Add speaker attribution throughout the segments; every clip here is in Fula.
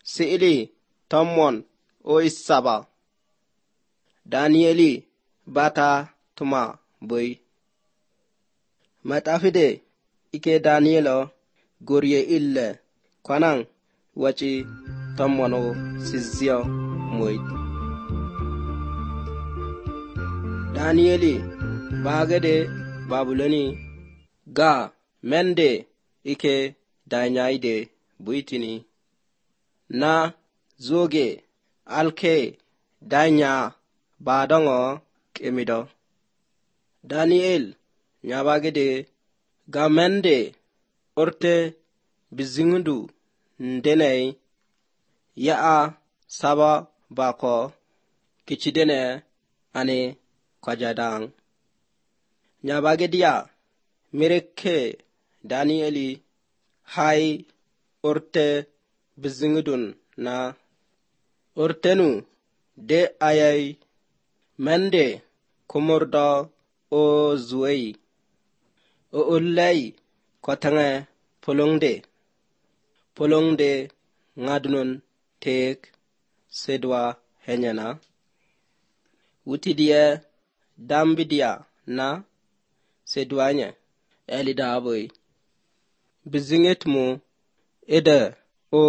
Speaker 1: si'ili tommon o issaba daani'eli bata tuma boy maxaafide ike daani'elo gorye ille kwanan waci tommono sizziyo moy daani'eli baagede babuloni ga mende ike danyayde buitini na zoge alke danya badongo kemido Daniel nyabagede gamende orte bizingundu ndenei yaa saba bako kichidene ane kwajadang nyabagedia mereke Danieli hai orte bizingudun na ortenu de ayai mende kumurdo o zuwei o ullai kwatange polongde ngadunun tek sedwa henyana utidia dambidia na sedwanya elidaboy bizingetmu ede o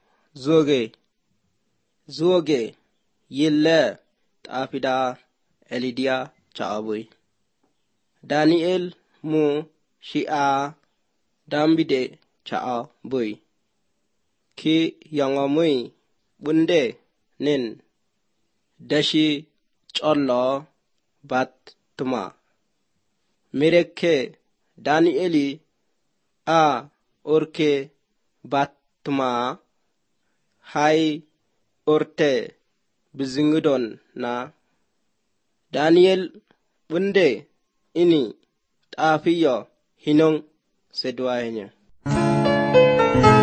Speaker 1: zoge yille tafida elidia chaaboy Daniel mu shi'a dambide chaa boy ki yangomui bunde nin dashi chollo bat tuma mereke Danieli a orke bat tuma hai orte bizingudon na Daniel bunde ini tafiyo hinong sedwanya